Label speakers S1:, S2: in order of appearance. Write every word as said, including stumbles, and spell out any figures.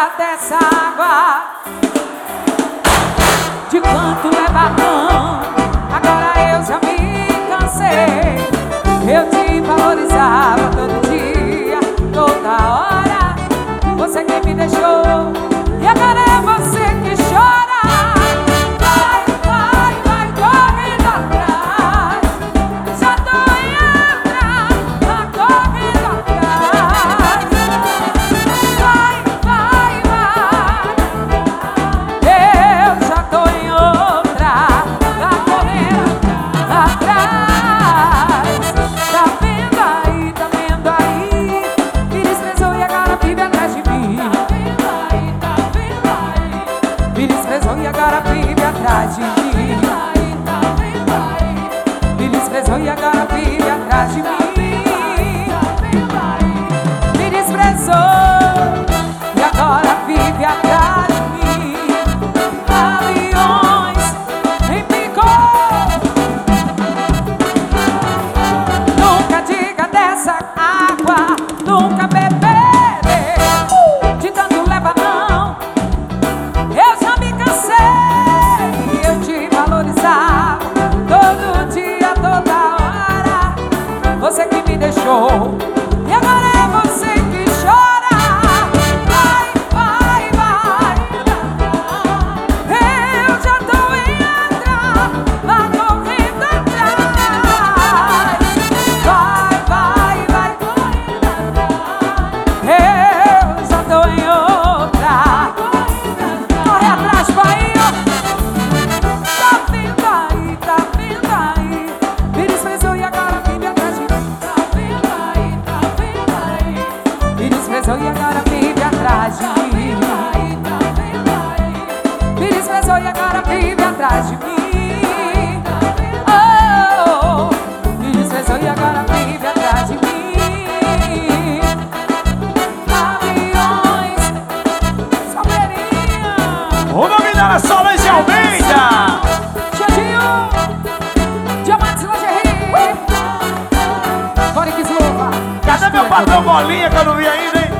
S1: diga dessa água, de quanto leva não. Agora eu já me cansei. Eu te valorizava todo dia, toda hora. Você que me deixou, e agora é você que chora. Vai, vai, vai correndo atrás. Já tô em atrás, tá correndo atrás. Vai, vai, vai. Eu já tô em outra, tá correndo atrás. Tá vendo aí, tá vendo aí? Me desprezou e agora vive atrás de mim. Me desprezou e agora vive atrás de mim. Me desprezou e agora vive atrás de mim. Me desprezou e agora vive atrás de mim. Aviões em pico. Nunca diga dessa água, nunca beberei. De tanto leva não. Eu já me cansei, eu te valorizava todo dia, toda hora. Você que me deixou, e agora é você que chora. Vai, vai, vai. Eu já tô em atrás, lá correndo atrás. Vai, vai, vai correndo atrás. Eu já tô em outra. Corre atrás, Bahia. Tá vendo aí, tá vendo aí? Me desprezou e agora vive atrás de mim. Tá vendo aí, tá vendo aí? Me desprezou e agora vive atrás de mim. Me desprezou e agora vive atrás de mim. Oh, me desprezou e agora vive atrás de mim. Aviões, Salveirinha.
S2: O nome dela é Solange Almeida.
S1: Xandinho, Diamantes Lingerie, Coriques Luva.
S2: Cadê meu patrão Bolinha que eu não vi ainda, hein?